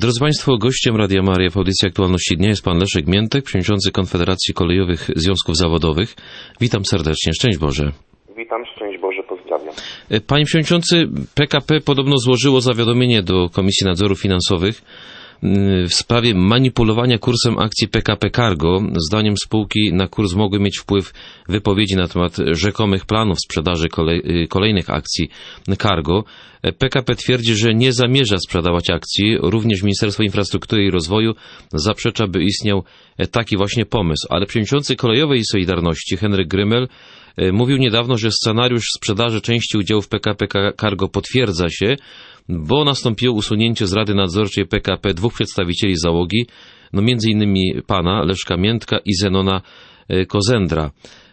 Drodzy Państwo, gościem Radia Maryja w audycji Aktualności Dnia jest pan Leszek Miętek, przewodniczący Konfederacji Kolejowych Związków Zawodowych. Witam serdecznie, szczęść Boże. Witam, szczęść Boże, pozdrawiam. Panie Przewodniczący, PKP podobno złożyło zawiadomienie do Komisji Nadzoru Finansowego w sprawie manipulowania kursem akcji PKP Cargo. Zdaniem spółki na kurs mogły mieć wpływ wypowiedzi na temat rzekomych planów sprzedaży kolejnych akcji Cargo. PKP twierdzi, że nie zamierza sprzedawać akcji. Również Ministerstwo Infrastruktury i Rozwoju zaprzecza, by istniał taki właśnie pomysł. Ale przewodniczący Kolejowej Solidarności Henryk Grymel mówił niedawno, że scenariusz sprzedaży części udziałów PKP Cargo potwierdza się, bo nastąpiło usunięcie z Rady Nadzorczej PKP dwóch przedstawicieli załogi, między innymi pana Leszka Miętka i Zenona Kozendra.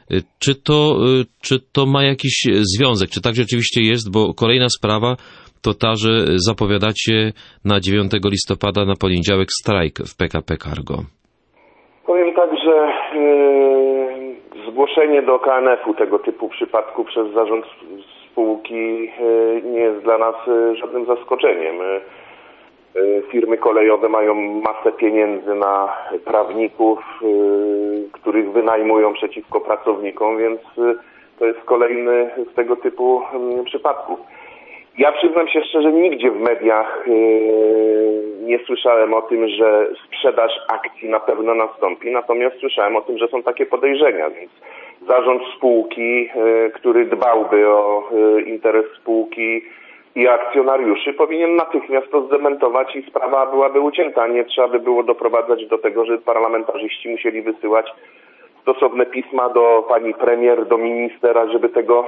Czy to ma jakiś związek? Czy tak rzeczywiście jest? Bo kolejna sprawa to ta, że zapowiadacie na 9 listopada na poniedziałek strajk w PKP Cargo. Powiem tak, że zgłoszenie do KNF-u tego typu przypadku przez zarząd spółki nie jest dla nas żadnym zaskoczeniem. Firmy kolejowe mają masę pieniędzy na prawników, których wynajmują przeciwko pracownikom, więc to jest kolejny z tego typu przypadków. Ja przyznam się szczerze, nigdzie w mediach nie słyszałem o tym, że sprzedaż akcji na pewno nastąpi, natomiast słyszałem o tym, że są takie podejrzenia, więc zarząd spółki, który dbałby o interes spółki i akcjonariuszy, powinien natychmiast to zdementować i sprawa byłaby ucięta. Nie trzeba by było doprowadzać do tego, że parlamentarzyści musieli wysyłać stosowne pisma do pani premier, do ministra, żeby tego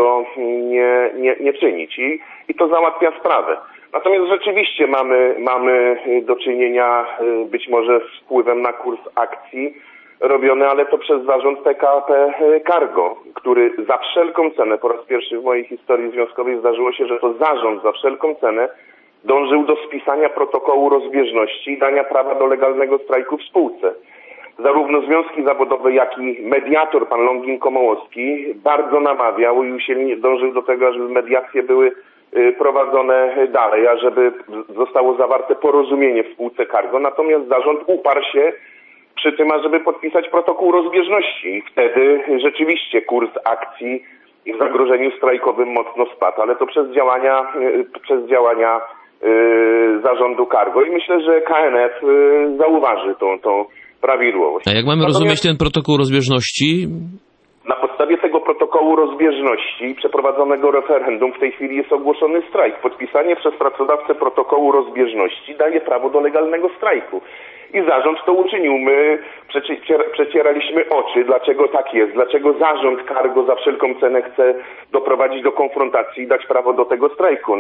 nie czynić. I to załatwia sprawę. Natomiast rzeczywiście mamy do czynienia być może z wpływem na kurs akcji robiony, ale to przez zarząd PKP Cargo, który za wszelką cenę, po raz pierwszy w mojej historii związkowej zdarzyło się, że to zarząd za wszelką cenę dążył do spisania protokołu rozbieżności i dania prawa do legalnego strajku w spółce. Zarówno związki zawodowe, jak i mediator, pan Longin Komołowski, bardzo namawiał i usilnie dążył do tego, żeby mediacje były prowadzone dalej, a żeby zostało zawarte porozumienie w spółce Cargo. Natomiast zarząd uparł się przy tym, ażeby podpisać protokół rozbieżności. I wtedy rzeczywiście kurs akcji w zagrożeniu strajkowym mocno spadł, ale to przez działania zarządu Cargo. I myślę, że KNF zauważy tą prawidłowość. A jak mamy rozumieć ten protokół rozbieżności? Na podstawie tego protokołu rozbieżności przeprowadzonego referendum w tej chwili jest ogłoszony strajk. Podpisanie przez pracodawcę protokołu rozbieżności daje prawo do legalnego strajku. I zarząd to uczynił. My przecieraliśmy oczy, dlaczego tak jest, dlaczego zarząd Cargo za wszelką cenę chce doprowadzić do konfrontacji i dać prawo do tego strajku.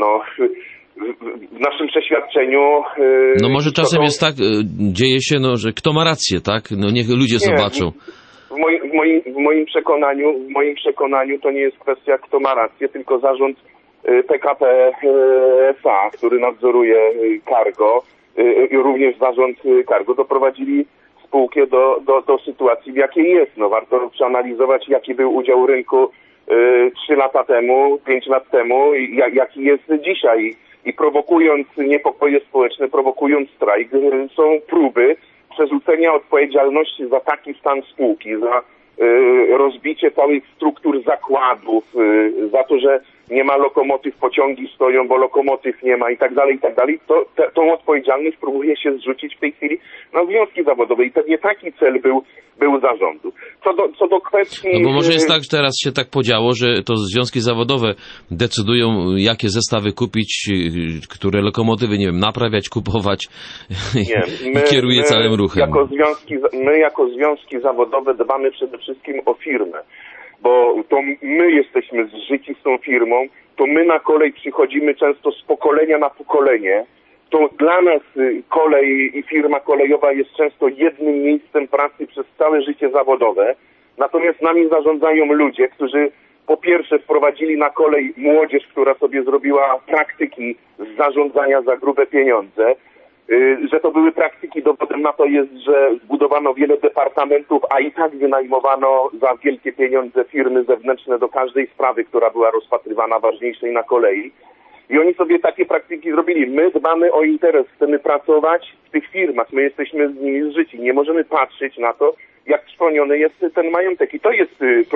W naszym przeświadczeniu... może czasem jest tak, dzieje się, że kto ma rację, tak? Niech ludzie zobaczą. W moim przekonaniu to nie jest kwestia, kto ma rację, tylko zarząd PKP SA, który nadzoruje Cargo, i również zarząd Cargo doprowadzili spółkę do sytuacji, w jakiej jest. Warto przeanalizować, jaki był udział rynku 3 lata temu, 5 lat temu i jaki jest dzisiaj. I prowokując niepokoje społeczne, prowokując strajk, są próby przerzucenia odpowiedzialności za taki stan spółki, za rozbicie całych struktur zakładów, za to, że nie ma lokomotyw, pociągi stoją, bo lokomotyw nie ma i tak dalej, i tak dalej. Tą odpowiedzialność próbuje się zrzucić w tej chwili na związki zawodowe i pewnie taki cel był zarządu. Co do kwestii... bo może jest tak, że teraz się tak podziało, że to związki zawodowe decydują, jakie zestawy kupić, które lokomotywy, naprawiać, kupować i kieruje całym ruchem. My jako związki zawodowe dbamy przede wszystkim o firmę, bo to my jesteśmy zżyci z tą firmą, to my na kolej przychodzimy często z pokolenia na pokolenie. To dla nas kolej i firma kolejowa jest często jednym miejscem pracy przez całe życie zawodowe. Natomiast nami zarządzają ludzie, którzy po pierwsze wprowadzili na kolej młodzież, która sobie zrobiła praktyki z zarządzania za grube pieniądze. Że to były praktyki, dowodem na to jest, że zbudowano wiele departamentów, a i tak wynajmowano za wielkie pieniądze firmy zewnętrzne do każdej sprawy, która była rozpatrywana ważniejszej na kolei. I oni sobie takie praktyki zrobili. My dbamy o interes, chcemy pracować w tych firmach, my jesteśmy z nimi zżyci. Nie możemy patrzeć na to, jak trwoniony jest ten majątek. I to jest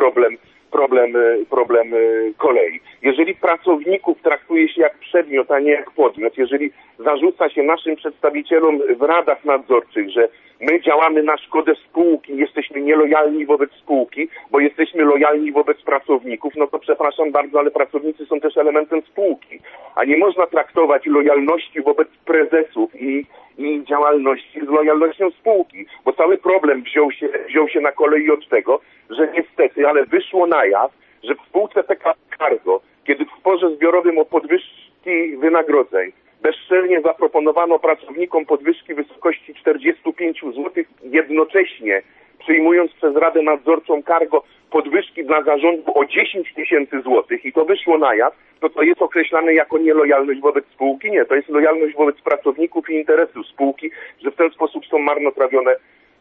problem kolei. Jeżeli pracowników traktuje się jak przedmiot, a nie jak podmiot, jeżeli zarzuca się naszym przedstawicielom w radach nadzorczych, że my działamy na szkodę spółki, jesteśmy nielojalni wobec spółki, bo jesteśmy lojalni wobec pracowników, no to przepraszam bardzo, ale pracownicy są też elementem spółki. A nie można traktować lojalności wobec prezesów i działalności z lojalnością spółki, bo cały problem wziął się na kolei od tego, że niestety, ale wyszło na jaw, że w spółce PKP Cargo, kiedy w sporze zbiorowym o podwyżki wynagrodzeń bezczelnie zaproponowano pracownikom podwyżki w wysokości 45 zł, jednocześnie przyjmując przez Radę Nadzorczą Cargo podwyżki dla zarządu o 10 000 złotych i to wyszło na jaw, to jest określane jako nielojalność wobec spółki? Nie, to jest lojalność wobec pracowników i interesów spółki, że w ten sposób są marnotrawione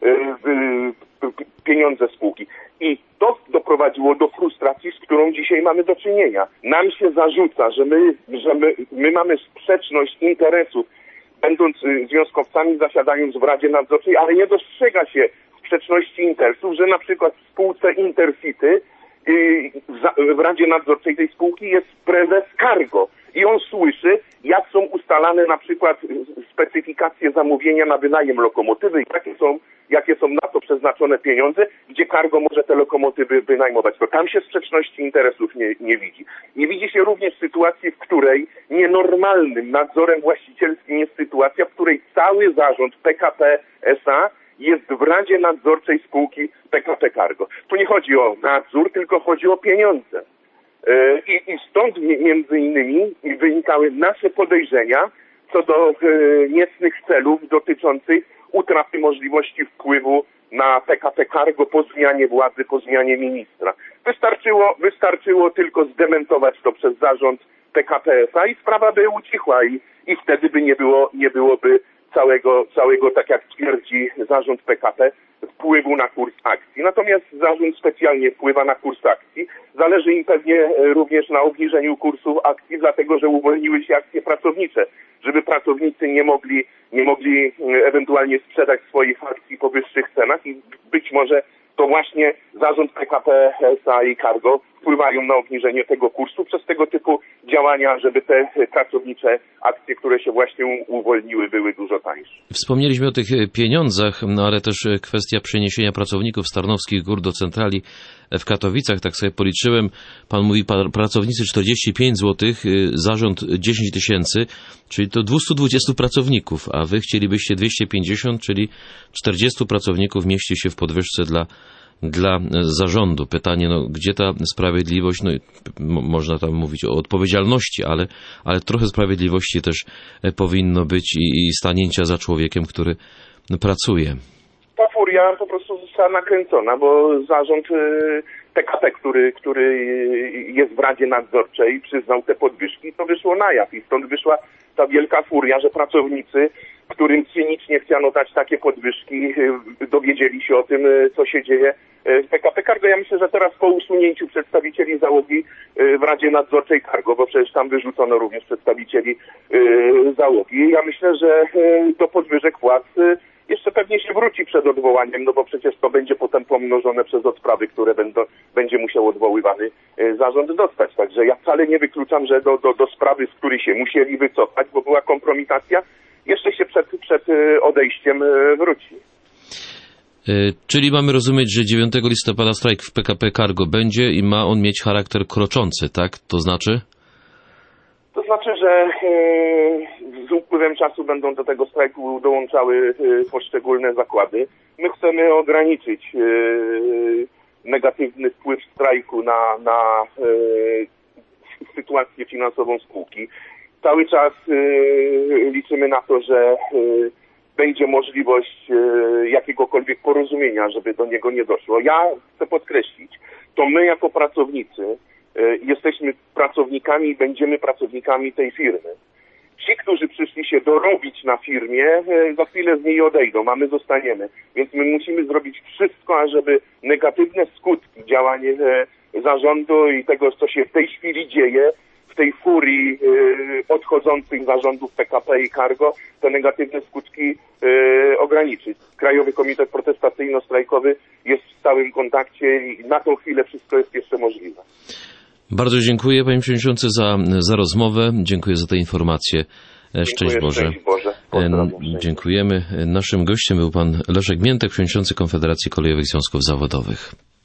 pieniądze spółki. I to doprowadziło do frustracji, z którą dzisiaj mamy do czynienia. Nam się zarzuca, że my mamy sprzeczność interesów, będąc związkowcami, zasiadając w Radzie Nadzorczej, ale nie dostrzega się sprzeczności interesów, że na przykład w spółce Intercity w Radzie Nadzorczej tej spółki jest prezes Cargo i on słyszy, jak są ustalane na przykład specyfikacje zamówienia na wynajem lokomotywy i jakie są na to przeznaczone pieniądze, gdzie Cargo może te lokomotywy wynajmować. To tam się sprzeczności interesów nie widzi. Nie widzi się również sytuacji, w której nienormalnym nadzorem właścicielskim jest sytuacja, w której cały zarząd PKP S.A. jest w Radzie Nadzorczej spółki PKP Cargo. Tu nie chodzi o nadzór, tylko chodzi o pieniądze. I stąd między innymi wynikały nasze podejrzenia co do niecnych celów dotyczących utraty możliwości wpływu na PKP Cargo po zmianie władzy, po zmianie ministra. Wystarczyło tylko zdementować to przez zarząd PKP S.A. i sprawa by ucichła i wtedy by nie byłoby całego, tak jak twierdzi zarząd PKP, wpływu na kurs akcji. Natomiast zarząd specjalnie wpływa na kurs akcji. Zależy im pewnie również na obniżeniu kursu akcji, dlatego że uwolniły się akcje pracownicze, żeby pracownicy nie mogli ewentualnie sprzedać swoich akcji po wyższych cenach i być może to właśnie zarząd PKP S.A. i Cargo wpływają na obniżenie tego kursu przez tego typu działania, żeby te pracownicze akcje, które się właśnie uwolniły, były dużo tańsze. Wspomnieliśmy o tych pieniądzach, no ale też kwestia przeniesienia pracowników z Tarnowskich Gór do centrali w Katowicach. Tak sobie policzyłem, pan mówi pracownicy 45 zł, zarząd 10 000, czyli to 220 pracowników, a wy chcielibyście 250, czyli 40 pracowników mieści się w podwyżce dla zarządu. Pytanie, no, gdzie ta sprawiedliwość, no, można tam mówić o odpowiedzialności, ale trochę sprawiedliwości też powinno być i stanięcia za człowiekiem, który pracuje. Ta furia po prostu została nakręcona, bo zarząd PKP, który jest w Radzie Nadzorczej, przyznał te podwyżki, to wyszło na jaw i stąd wyszła ta wielka furia, że pracownicy, którym cynicznie chciano dać takie podwyżki, dowiedzieli się o tym, co się dzieje w PKP Cargo. Ja myślę, że teraz po usunięciu przedstawicieli załogi w Radzie Nadzorczej Cargo, bo przecież tam wyrzucono również przedstawicieli załogi, ja myślę, że do podwyżek płac jeszcze pewnie się wróci przed odwołaniem, no bo przecież to będzie potem pomnożone przez odprawy, które będzie musiał odwoływany zarząd dostać. Także ja wcale nie wykluczam, że do sprawy, z której się musieli wycofać, bo była kompromitacja, jeszcze się przed odejściem wróci. Czyli mamy rozumieć, że 9 listopada strajk w PKP Cargo będzie i ma on mieć charakter kroczący, tak? To znaczy? To znaczy, że z upływem czasu będą do tego strajku dołączały poszczególne zakłady. My chcemy ograniczyć negatywny wpływ strajku na sytuację finansową spółki. Cały czas liczymy na to, że będzie możliwość jakiegokolwiek porozumienia, żeby do niego nie doszło. Ja chcę podkreślić, to my jako pracownicy jesteśmy pracownikami i będziemy pracownikami tej firmy. Ci, którzy przyszli się dorobić na firmie, za chwilę z niej odejdą, a my zostaniemy. Więc my musimy zrobić wszystko, ażeby negatywne skutki działania zarządu i tego, co się w tej chwili dzieje w tej furii odchodzących zarządów PKP i Cargo te negatywne skutki ograniczyć. Krajowy Komitet Protestacyjno-Strajkowy jest w stałym kontakcie i na tą chwilę wszystko jest jeszcze możliwe. Bardzo dziękuję, panie przewodniczący, za rozmowę. Dziękuję za te informacje. Szczęść Boże. Szczęść Boże. Dziękujemy. Naszym gościem był pan Leszek Miętek, przewodniczący Konfederacji Kolejowych Związków Zawodowych.